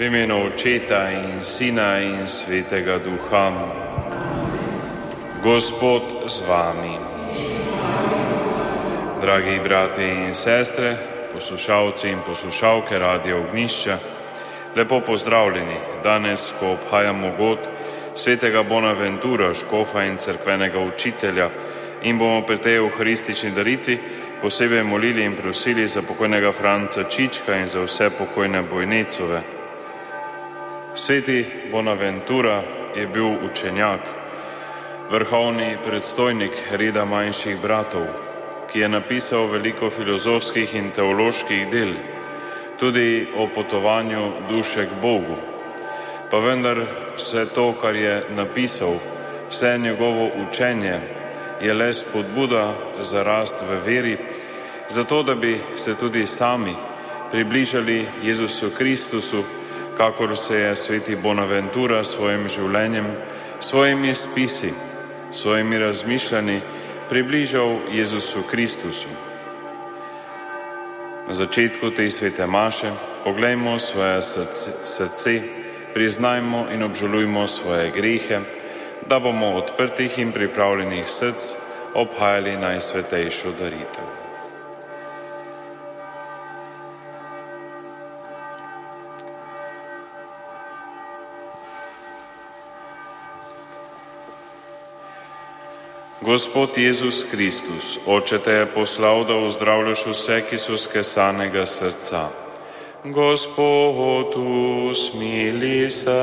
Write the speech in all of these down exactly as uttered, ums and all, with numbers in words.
imenu Očeta in Sina in Svetega Duha. Gospod z vami. Dragi brati in sestre, poslušalci in poslušalke Radia Ognjišče, lepo pozdravljeni danes, ko obhajamo god svetega Bonaventura, škofa in cerkvenega učitelja, in bomo pri tej euharistični daritvi posebej molili in prosili za pokojnega Franca Čička in za vse pokojne Bojnecove. Sveti Bonaventura je bil učenjak, vrhovni predstojnik reda manjših bratov, ki je napisal veliko filozofskih in teoloških del, tudi o potovanju duše k Bogu. Pa vendar vse to, kar je napisal, vse njegovo učenje, je le spodbuda za rast v veri, zato da bi se tudi sami približali Jezusu Kristusu, kakor se je sveti Bonaventura svojim življenjem, svojimi spisi, svojimi razmišljanji približal Jezusu Kristusu. Na začetku te svete maše poglejmo svoje srce, srce, priznajmo in obžalujmo svoje grehe, da bomo odprtih in pripravljenih src obhajali najsvetejšo daritev. Gospod Jezus Kristus, Oče te je poslal, da ozdravljaš vse, ki so skesanega srca. Gospod, usmili se.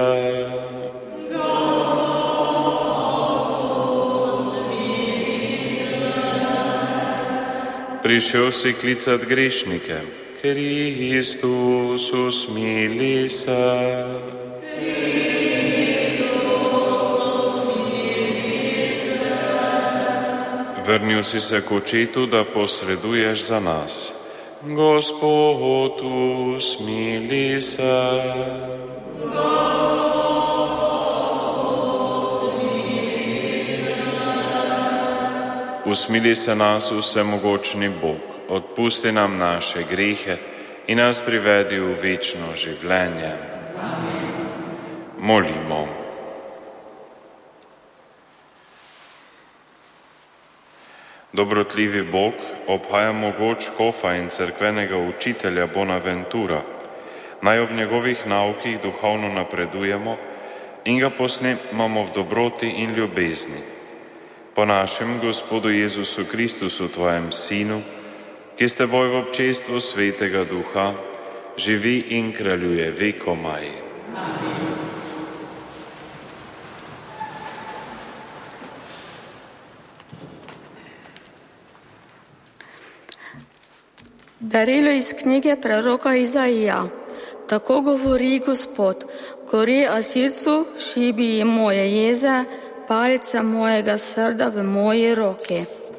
Prišel si klicat grešnike, Kristus, usmili se. Vrnil si se k Očetu, da posreduješ za nas. Gospod, usmili se. Usmili se nas, vsemogočni Bog, odpusti nam naše grehe in nas privedi v večno življenje. Molimo. Dobrotljivi Bog, obhajamo god škofa in cerkvenega učitelja Bonaventura. Naj ob njegovih naukih duhovno napredujemo in ga posnemamo v dobroti in ljubezni. Po našem Gospodu Jezusu Kristusu, tvojem Sinu, ki s teboj v občestvu Svetega Duha živi in kraljuje vekomaj. Amen. Darilo iz knjige preroka Izaija. Tako govori Gospod: gori Asircu, šibi moje jeze, palice mojega srda v moji roki.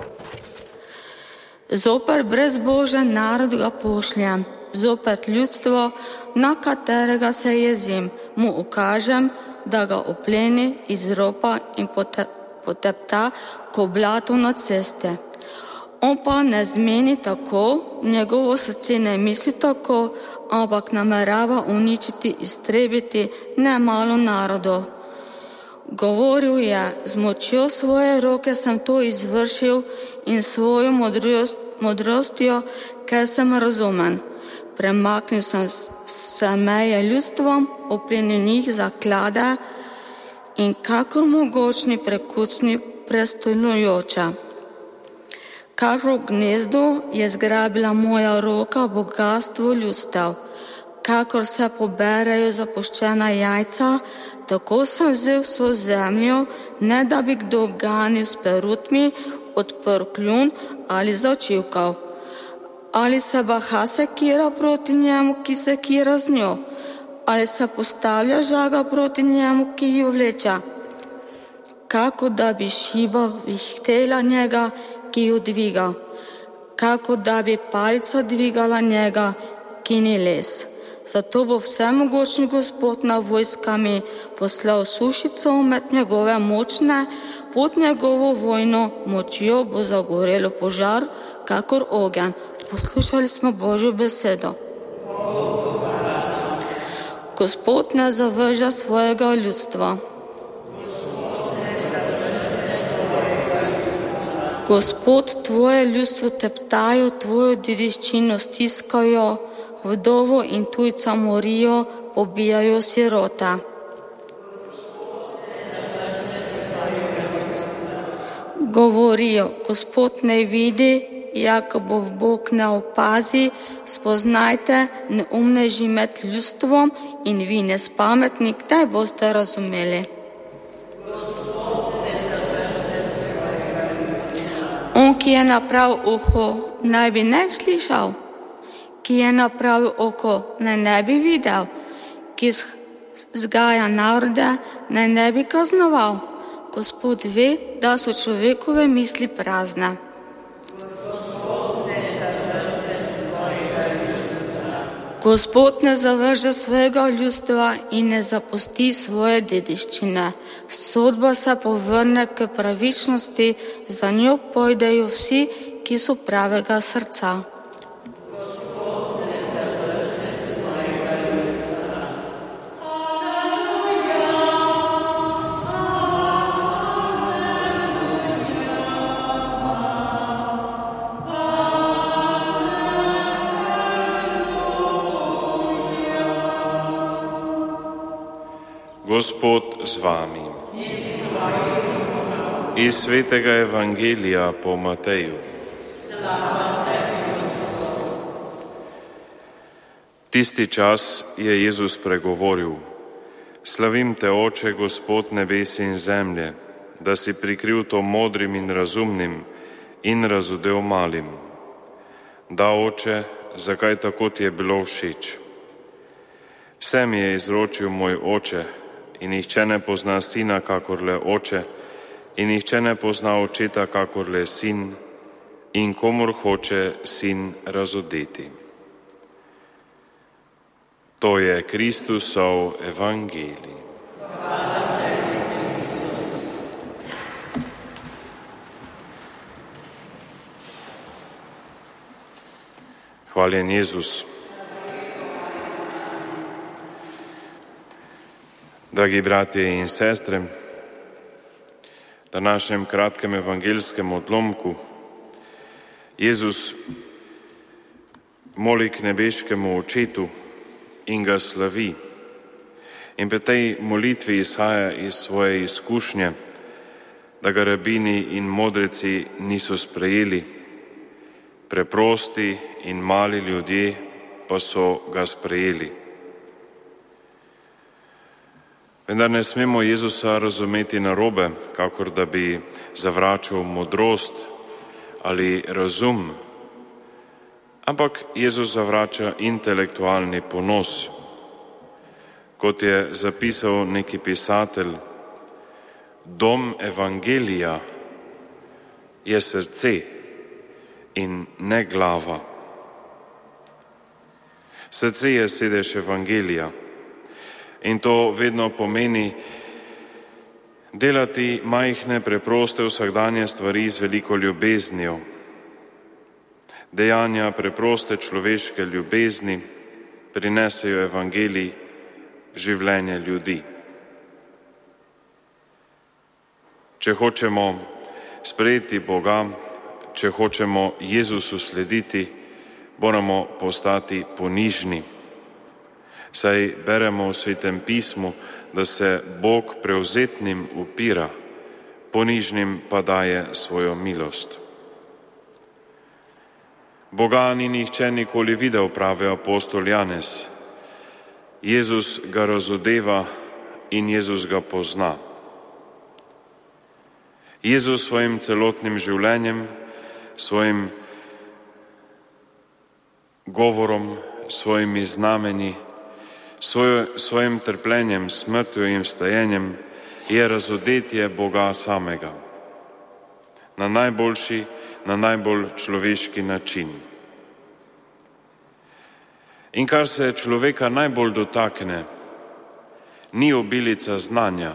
Zoper brezbožen narod ga pošljem, zopet ljudstvo, na katerega se jezim, mu ukažem, da ga opleni, izropa in potepta ko blato na ceste. On pa ne zmeni tako, njegovo srce ne misli tako, ampak namerava uničiti, iztrebiti nemalo narodov. Govoril je: z močjo svoje roke sem to izvršil in svojo modrost, modrostjo, ker sem razumen. Premaknil sem se meje ljudstvom, oplenil njih za klade in kakor mogočni prekucni prestoljujoča. Kar v gnezdu je zgrabila moja roka bogatstvo ljudstev. Kakor se poberejo zapuščena jajca, tako sem vzel vso zemljo, ne da bi kdo ganil s perutmi, odprl kljun ali začivkal. Ali se baha sekira proti njemu, ki se kira z njo? Ali se postavlja žaga proti njemu, ki jo vleče? Kako da bi šiba vihtela njega, ki jo dviga, kako da bi palica dvigala njega, ki ni les. Zato bo vsemogočni Gospod nad vojskami poslal sušico med njegove močne, pod njegovo vojno močjo bo zagorelo požar, kakor ogenj. Poslušali smo Božjo besedo. Gospod ne zavrže svojega ljudstva. Gospod, tvoje ljudstvo teptajo, tvojo dediščino stiskajo, vdovo in tujca morijo, pobijajo sirote. Govorijo, Gospod ne vidi, Jakobov Bog ne opazi, spoznajte, neumneži med ljudstvom in vi nespametni, kdaj boste razumeli? On, ki je napravil uho, naj bi ne slišal, ki je napravil oko, naj ne bi videl, ki vzgaja narode, naj ne bi kaznoval. Gospod ve, da so človekove misli prazne. Gospod ne zavrže svojega ljudstva in ne zapusti svoje dediščine. Sodba se povrne k pravičnosti, za njo pojdejo vsi, ki so pravega srca. Gospod z vami. Iz svetega evangelija po Mateju. Tisti čas je Jezus pregovoril: Slavim te, Oče, Gospod nebes in zemlje, da si prikril to modrim in razumnim in razodel malim. Da, Oče, zakaj tako ti je bilo všeč? Vse mi je izročil moj Oče, in nihče ne pozna sina, kakor le Oče, in nihče ne pozna očeta, kakor le sin, in komur hoče sin razodeti. To je Kristusov evangelij. Hvaljen Jezus. Dragi bratje in sestre, v današnjem kratkem evangelskem odlomku Jezus moli k nebeškemu Očetu in ga slavi. In pri tej molitvi izhaja iz svoje izkušnje, da ga rabini in modreci niso sprejeli, preprosti in mali ljudje pa so ga sprejeli. Vendar ne smemo Jezusa razumeti narobe, kakor da bi zavračal modrost ali razum, ampak Jezus zavrača intelektualni ponos. Kot je zapisal neki pisatelj, dom evangelija je srce in ne glava. Srce je sedež evangelija. In to vedno pomeni delati majhne, preproste vsakdanje stvari z veliko ljubeznijo. Dejanja preproste človeške ljubezni prinesejo evangelij v življenje ljudi. Če hočemo sprejeti Boga, če hočemo Jezusu slediti, moramo postati ponižni. Saj beremo v Svetem pismu, da se Bog prevzetnim upira, ponižnim pa daje svojo milost. Boga ni nihče nikoli videl, pravi apostol Janez. Jezus ga razodeva in Jezus ga pozna. Jezus svojim celotnim življenjem, svojim govorom, svojimi znamenji, svojim trpljenjem, smrtjo in vstajenjem je razodetje Boga samega. Na najboljši, na najbolj človeški način. In kar se človeka najbolj dotakne, ni obilica znanja,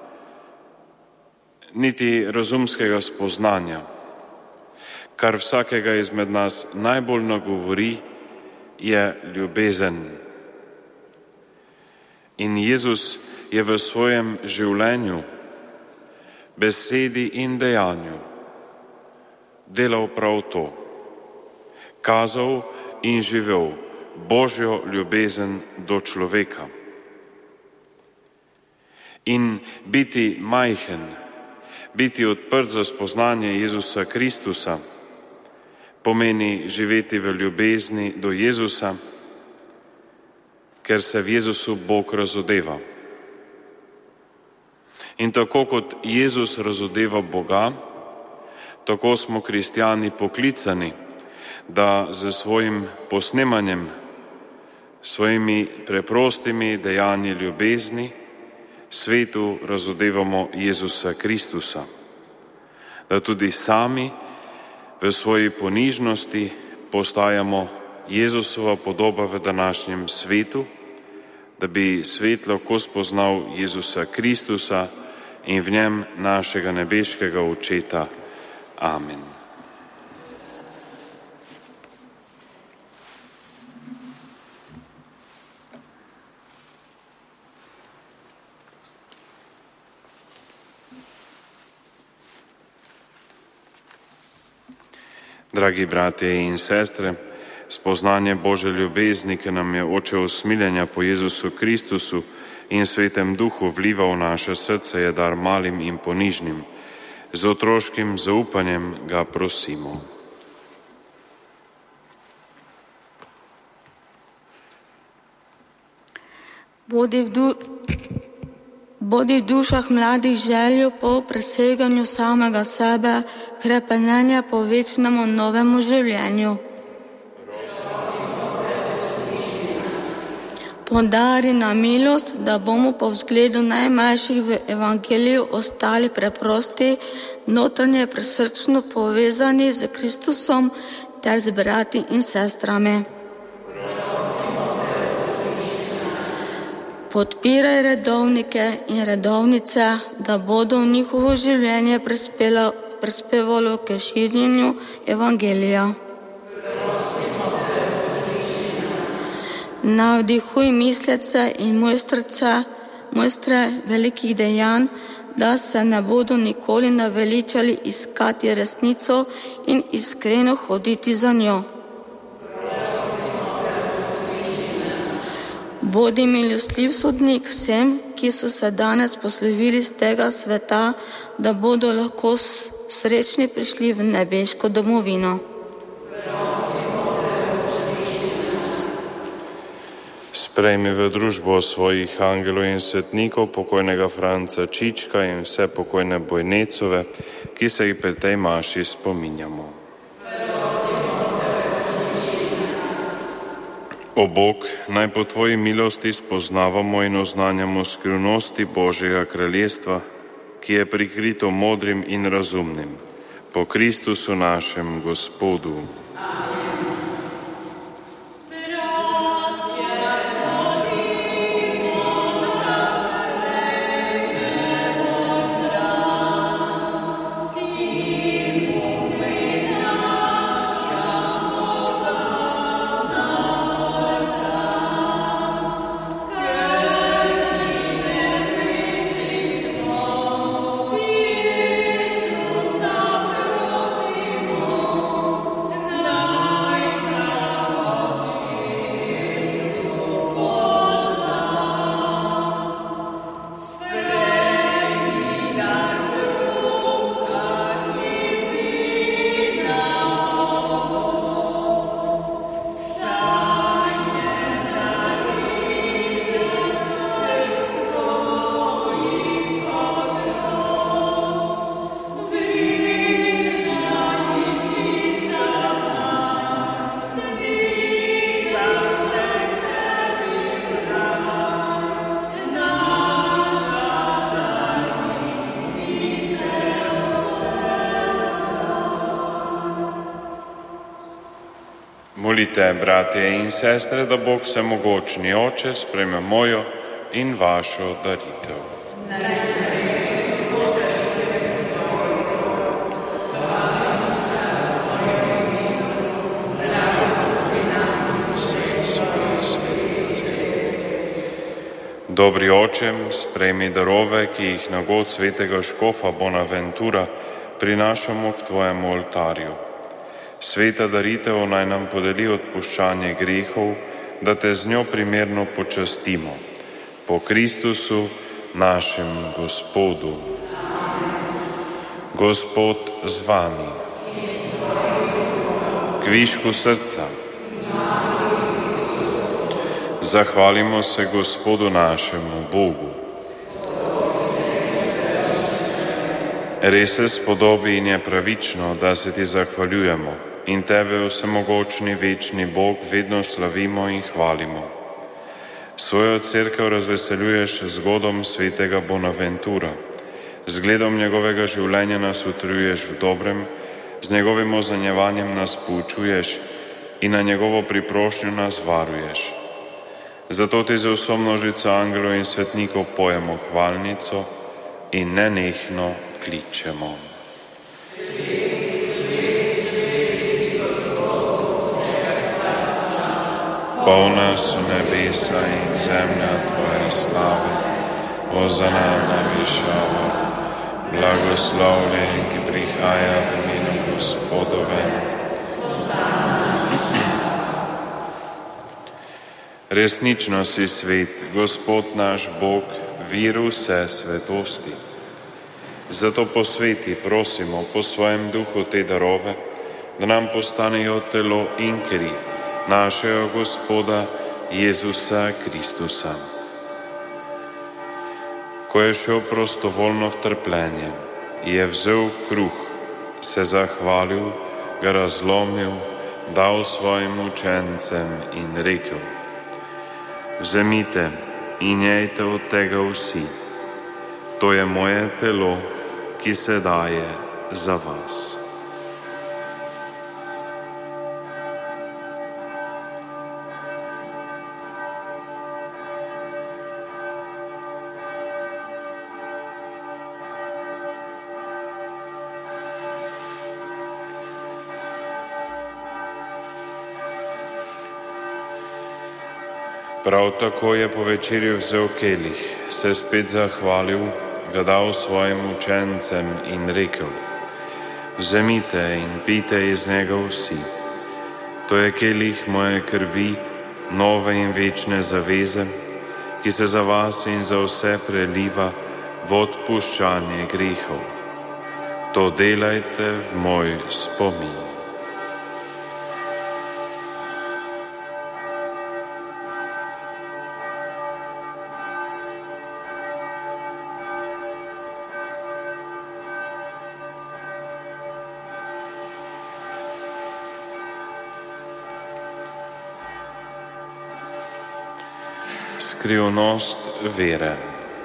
niti razumskega spoznanja. Kar vsakega izmed nas najbolj nagovori, je ljubezen. In Jezus je v svojem življenju, besedi in dejanju delal prav to, kazal in živel Božjo ljubezen do človeka. In biti majhen, biti odprt za spoznanje Jezusa Kristusa, pomeni živeti v ljubezni do Jezusa, ker se v Jezusu Bog razodeva. In tako kot Jezus razodeva Boga, tako smo kristjani poklicani, da z svojim posnemanjem, svojimi preprostimi dejanji ljubezni svetu razodevamo Jezusa Kristusa. Da tudi sami v svoji ponižnosti postajamo Jezusova podoba v današnjem svetu, da bi svet lahko spoznal Jezusa Kristusa in v njem našega nebeškega Očeta. Amen. Dragi bratje in sestre, spoznanje Božje ljubezni, ki nam je Oče usmiljenja po Jezusu Kristusu in Svetem Duhu vliva v naše srce, je dar malim in ponižnim. Z otroškim zaupanjem ga prosimo. Bodi v, du... Bodi v dušah mladih željo po preseganju samega sebe, krepenenje po večnemu novemu življenju. Podari nam milost, da bomo po vzgledu najmlajših v evangeliju ostali preprosti, notranje presrčno povezani z Kristusom ter z brati in sestrami. Podpiraj redovnike in redovnice, da bodo v njihovo življenje prispevalo k širjenju evangelija. Navdihuj mislece in mojstrce, mojstre velikih dejanj, da se ne bodo nikoli naveličali iskati resnico in iskreno hoditi za njo. Bodi milostljiv sodnik vsem, ki so se danes poslovili z tega sveta, da bodo lahko srečni prišli v nebeško domovino. Sprejmi v družbo svojih angelov in svetnikov pokojnega Franca Čička in vse pokojne Bojnecove, ki se jih pri tej maši spominjamo. O Bog, naj po Tvoji milosti spoznavamo in oznanjamo skrivnosti Božjega kraljestva, ki je prikrito modrim in razumnim. Po Kristusu našem Gospodu. Molite, bratje in sestre, da Bog vsemogočni Oče sprejme mojo in vašo daritev. Dobri oče, sprejmi darove, ki jih na god svetega škofa Bonaventura prinašamo k tvojemu oltarju. Sveta daritev naj nam podeli odpuščanje grehov, da te z njo primerno počastimo. Po Kristusu, našem Gospodu. Gospod z vami. K višku srca. Zahvalimo se Gospodu našemu Bogu. Res se spodobi in je pravično, da se ti zahvaljujemo in tebe, vsemogočni večni Bog, vedno slavimo in hvalimo. Svojo cerkev razveseljuješ z godom svetega Bonaventura, z gledom njegovega življenja nas utrjuješ v dobrem, z njegovim ozanjevanjem nas poučuješ in na njegovo priprošnjo nas varuješ. Zato ti z vso množico angelov in svetnikov pojemo hvalnico in nenehno kličemo. Polna so nebesa in zemlja tvoje slave, hozana na višavah, blagoslovljen, ki prihaja v imenu Gospodovem. Resnično si svet, Gospod naš Bog, vir vse svetosti. Zato posveti, prosimo, po svojem duhu te darove, da nam postanejo telo in kri našega Gospoda Jezusa Kristusa. Ko je šel prostovoljno v trpljenje, je vzel kruh, se zahvalil, ga razlomil, dal svojim učencem in rekel: Vzemite in jejte od tega vsi, to je moje telo, ki se daje za vas. Prav tako je po večerju vzel kelih, se spet zahvalil, ga dal svojim učencem in rekel: Vzemite in pijte iz njega vsi. To je kelih moje krvi, nove in večne zaveze, ki se za vas in za vse preliva v odpuščanje grehov. To delajte v moj spomin. Skrivnost vere.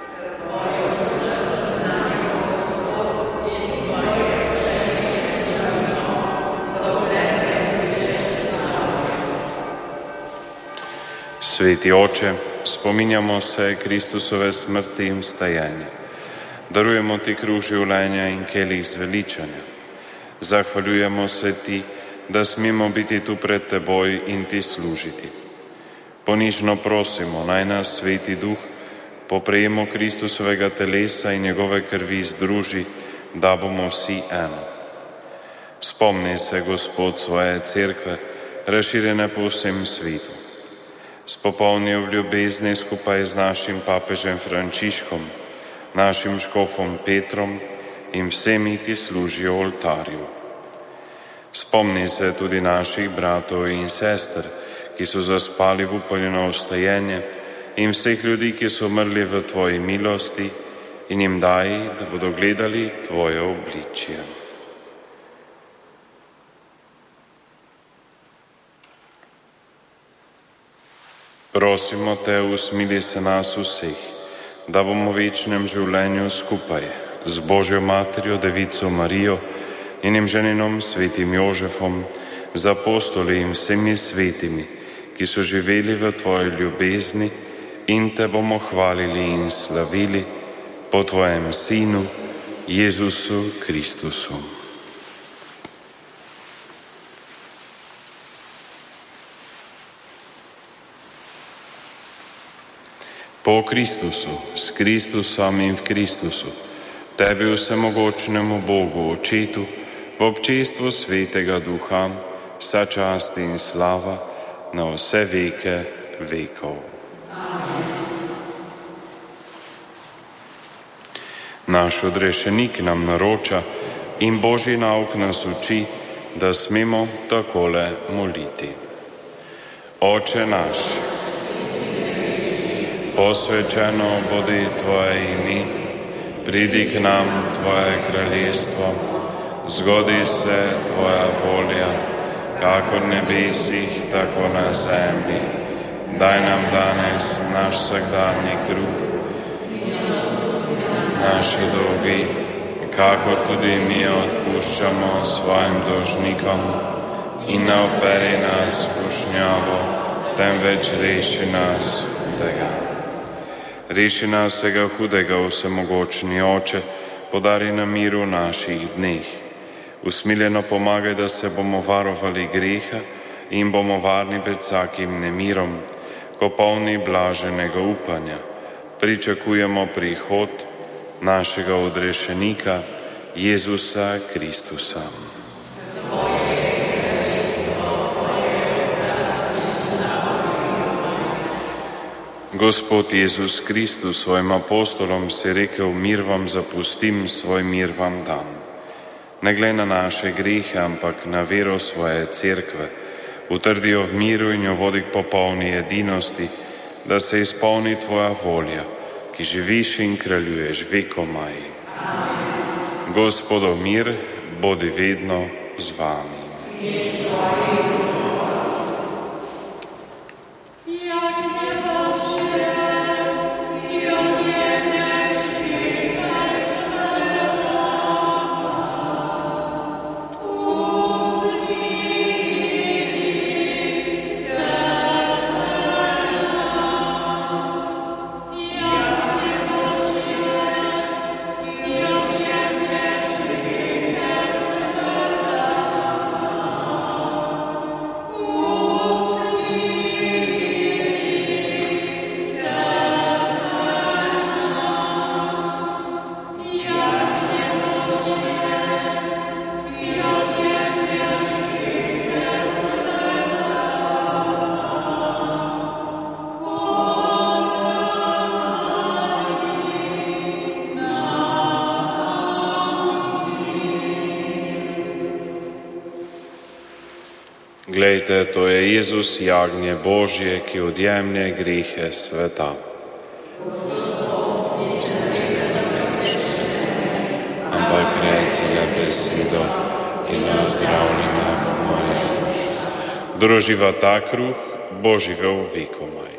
Sveti Oče, spominjamo se Kristusove smrti in vstajenja. Darujemo ti kruh življenja in kelih zveličanja. Zahvaljujemo se ti, da smemo biti tu pred teboj in ti služiti. Ponižno prosimo, naj nas Sveti Duh po prejemu Kristusovega telesa in njegove krvi združi, da bomo vsi eno. Spomni se, Gospod, svoje cerkve, razširjene po vsem svetu. Spopolni v ljubezni skupaj z našim papežem Frančiškom, našim škofom Petrom in vsemi, ki služijo oltarju. Spomni se tudi naših bratov in sester, ki so zaspali v upanju na vstajenje, in vseh ljudi, ki so umrli v tvoji milosti, in jim daj, da bodo gledali tvoje obličje. Prosimo te, usmili se nas vseh, da bomo v večnem življenju skupaj z Božjo Materjo, Devico Marijo in njenim ženinom svetim Jožefom, z apostoli in vsemi svetimi, ki so živeli v tvoji ljubezni, in te bomo hvalili in slavili po tvojem Sinu, Jezusu Kristusu. Po Kristusu, s Kristusom in v Kristusu, Tebi vsemogočnemu Bogu, Očetu, v občestvu Svetega Duha, vsa čast in slava na vse veke vekov. Naš odrešenik nam naroča in Božji nauk nas uči, da smemo takole moliti. Oče naš, posvečeno bodi Tvoje ime, pridi k nam Tvoje kraljestvo, zgodi se Tvoja volja, kako v nebesih, tako na zemlji. Daj nam danes naš vsakdanji kruh, naši dolgi, kakor tudi mi odpuščamo svojim dolžnikom, in ne operi nas v skušnjavo, temveč reši nas hudega. Reši nas vsega hudega, vsemogočni Oče, podari nam mir v naših dneh. Usmiljeno pomagaj, da se bomo varovali greha in bomo varni pred vsakim nemirom, ko polni blaženega upanja pričakujemo prihod našega odrešenika, Jezusa Kristusa. Gospod Jezus Kristus svojim apostolom si rekel, mir vam zapustim, svoj mir vam dam. Ne glej na naše grehe, ampak na vero svoje cerkve. Utrdi jo v miru in jo vodi k popolni edinosti, da se izpolni Tvoja volja, ki živiš in kraljuješ vekomaj. Gospodov mir, bodi vedno z vami. Glejte, to je Jezus, jagnje Božje, ki odjemlje grehe sveta. Ampak reci le besedo in ozdravljena bo moja duša. Kdor uživa ta kruh, bo živel vekomaj.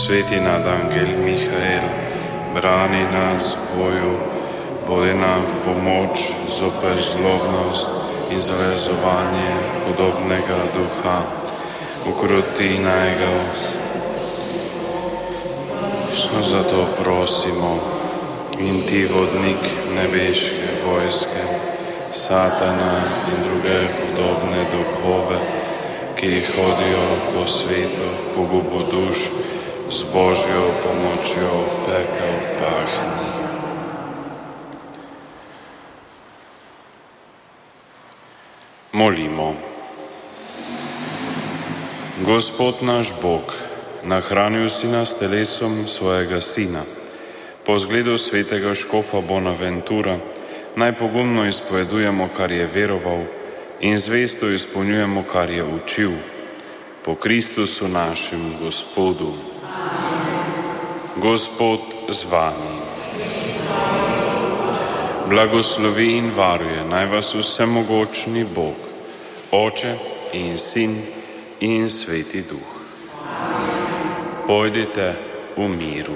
sveti nadangel Mihael, brani nas v boju, bodi nam v pomoč zoper zlobnost in zalezovanje podobnega duha, ukroti najga. Zato prosimo in ti, vodnik nebeške vojske, Satana in druge podobne duhove, ki hodijo po svetu, pogubo duš, z Božjo pomočjo v pekel pahni. Molimo. Gospod naš Bog, nahranil si nas telesom svojega Sina. Po zgledu svetega škofa Bonaventura naj pogumno izpovedujemo, kar je veroval, in zvesto izpolnjujemo, kar je učil. Po Kristusu našem Gospodu. Gospod z vami. Blagoslovi in varuje naj vas vsemogočni Bog, Oče in Sin in Sveti Duh. Pojdite v miru.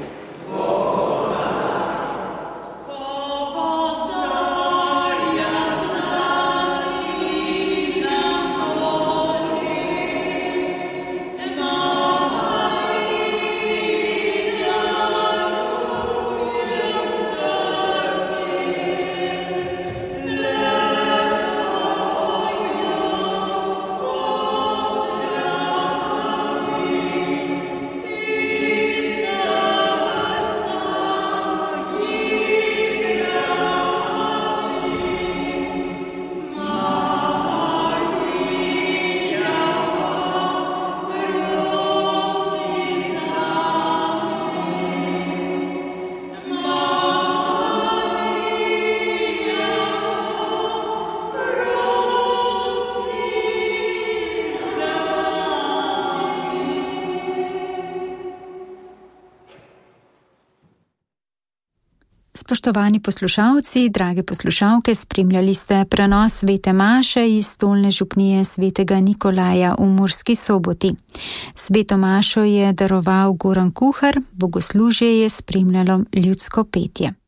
Spoštovani poslušalci, drage poslušalke, spremljali ste prenos svete maše iz stolne župnije svetega Nikolaja v Murski Soboti. Sveto mašo je daroval Goran Kuhar, bogoslužje je spremljalo ljudsko petje.